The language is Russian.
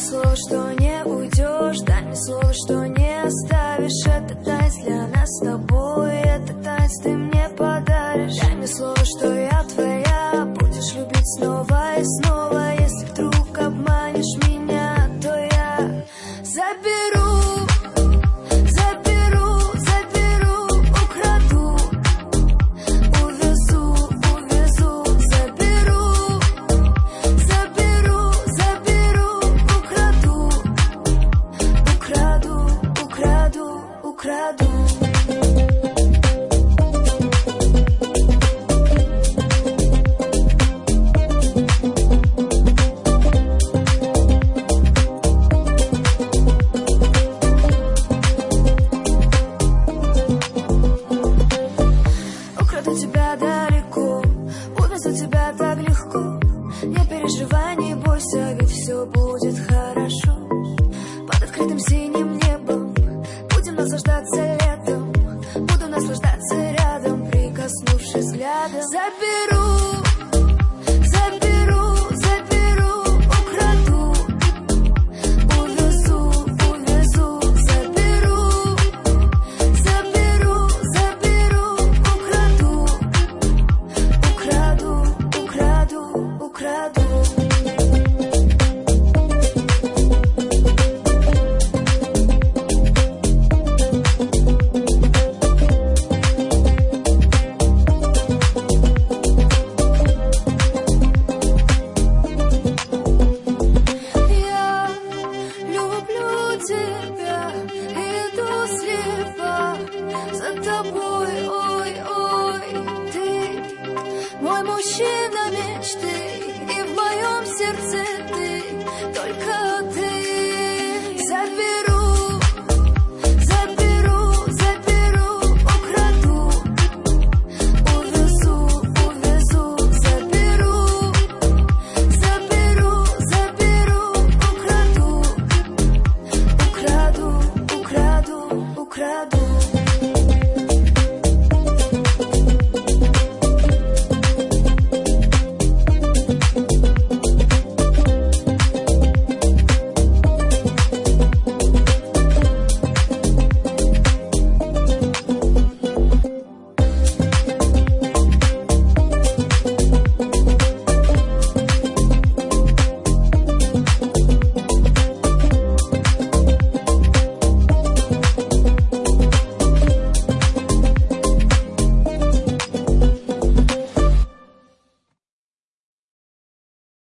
слово, что не уйдешь, дай мне слово, что не оставишь. Это танец для нас с тобой, это танец ты мне подаришь. Дай мне слово, что я твоя, будешь любить снова и снова. Если вдруг обманешь меня, то я заберу, украду, увезу, заберу, украду. Украду тебя далеко, увезу тебя так легко. Не переживай, не бойся, ведь все будет хорошо. Под открытым синим небом будем наслаждаться летом. Буду наслаждаться рядом, прикоснувшись взглядом. Заберу, украду, увезу, заберу, украду.